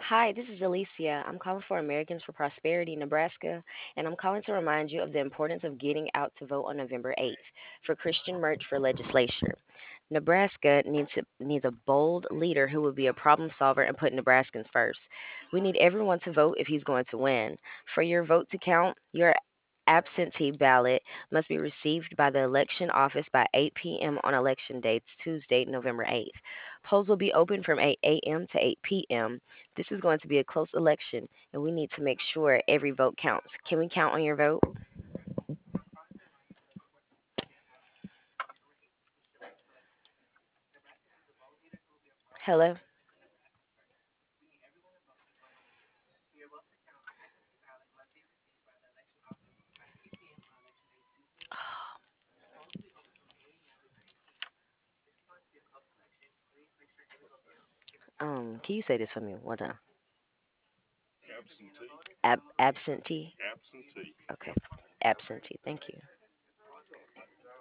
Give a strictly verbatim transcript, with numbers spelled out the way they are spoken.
Hi, this is Alicia. I'm calling for Americans for Prosperity, Nebraska, and I'm calling to remind you of the importance of getting out to vote on November eighth for Christian Merch for legislature. Nebraska needs to, needs a bold leader who will be a problem solver and put Nebraskans first. We need everyone to vote if he's going to win. For your vote to count, your absentee ballot must be received by the election office by eight p m on election dates, Tuesday, November eighth. Polls will be open from eight a m to eight p m. This is going to be a close election, and we need to make sure every vote counts. Can we count on your vote? Hello? Um, can you say this for me one time? Absentee. Ab- absentee? Absentee. Okay. Absentee. Thank you.